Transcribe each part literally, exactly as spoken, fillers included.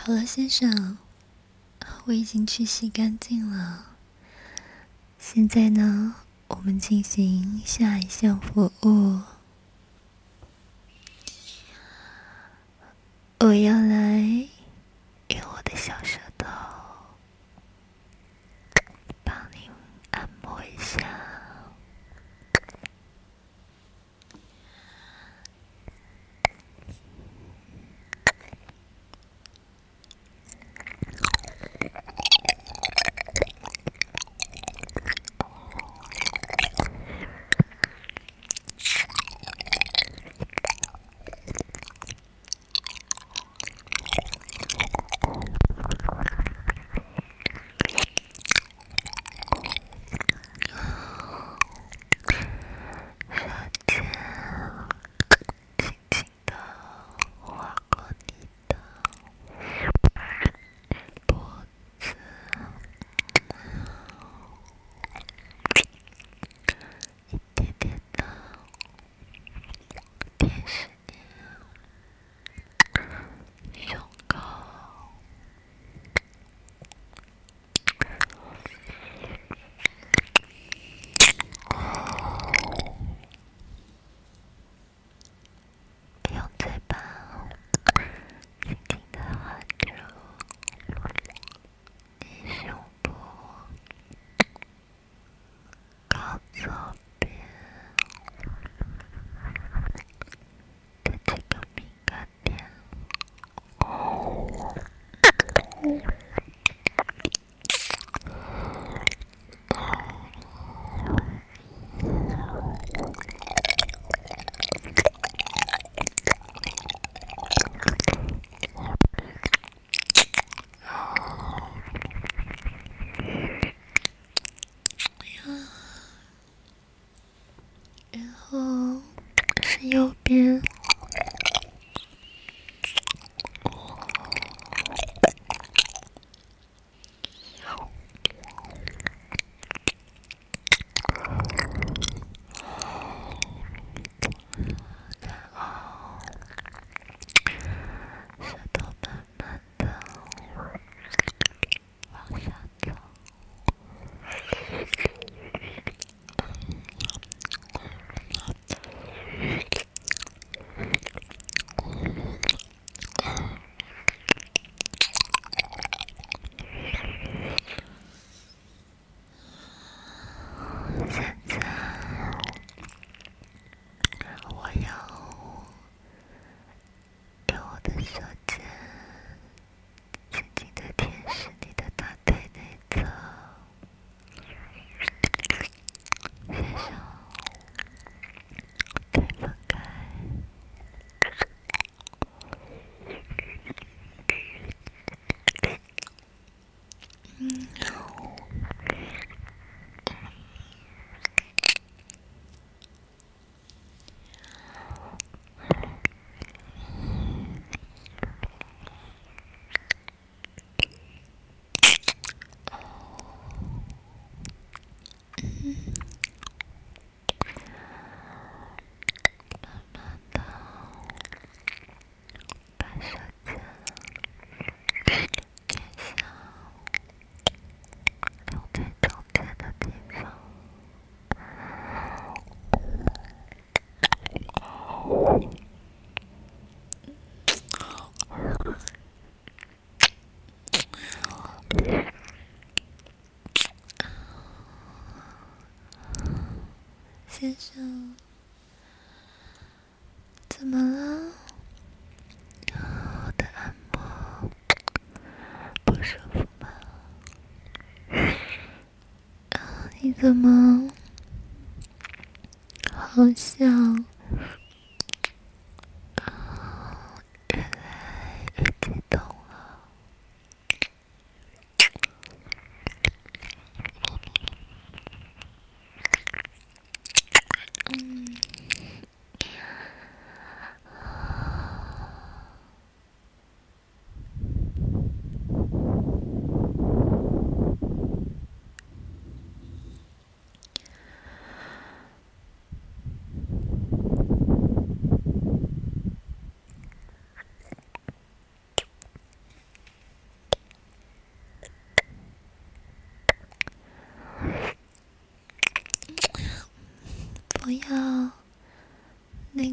好了，先生，我已经去洗干净了。现在呢，我们进行下一项服务。我要来用我的小舌头帮您按摩一下。然后是右边。先生，怎么了？我的按摩不舒服吗？你怎么好像越来越激动了？嗯。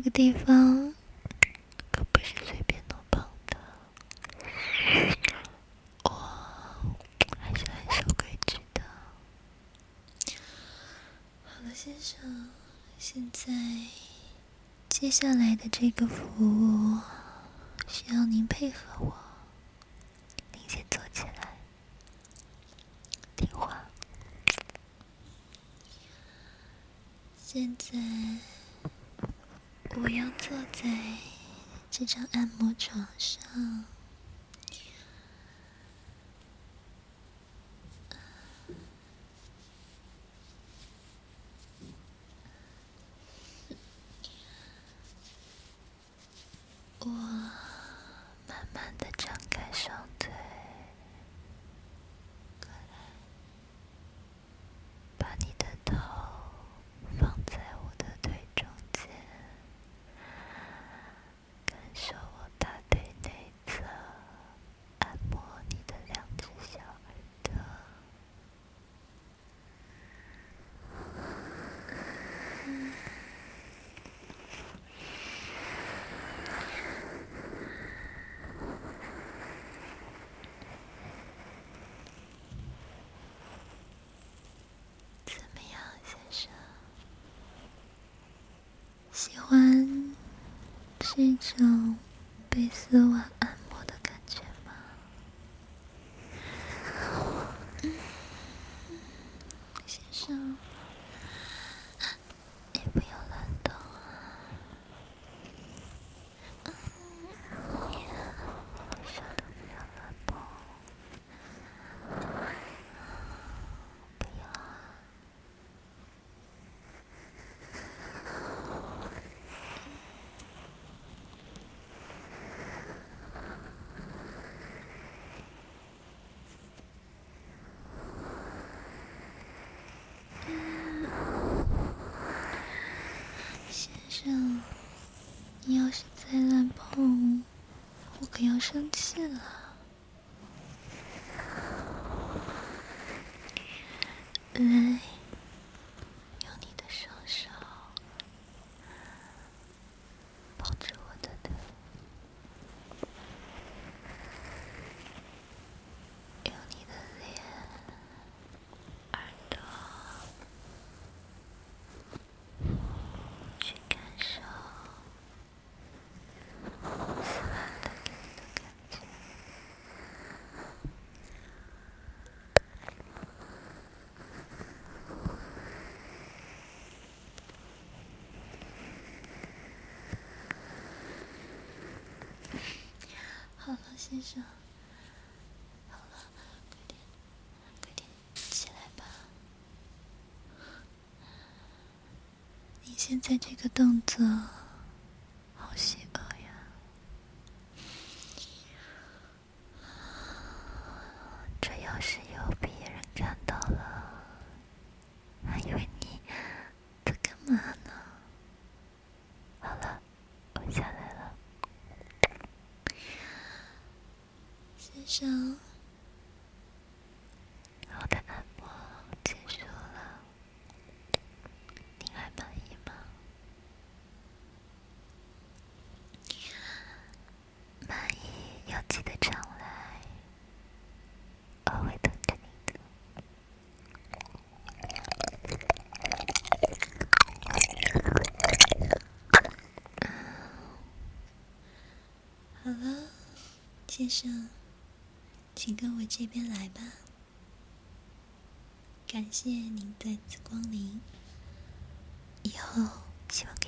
个地方可不是随便能碰的，我还是很守规矩的。好了，先生，现在接下来的这个服务需要您配合我，您先坐起来，听话。现在我要坐在这张按摩床上，我慢慢的张开双腿，过来，把你的头放在我的腿中间，感受我大腿内侧按摩你的两只小耳朵。怎么样，先生？喜欢这种被丝袜按摩的感觉吗？先生，你不要乱动啊！我说的不要乱碰，不要啊！先生，你要是再乱碰，我可要生气了。来，用你的双手抱住我的腿，用你的脸、耳朵去感受丝袜带给你的感觉。好了，先生，好了，快点，快点起来吧。你现在这个动作好邪恶呀！这要是有别人看到了，还以为你在干嘛呢？好了，我下来了。先生，我的按摩结束了，您还满意吗？满意要记得常来，我会等着你的。好了，先生，请跟我这边来吧。感谢您再次光临，以后希望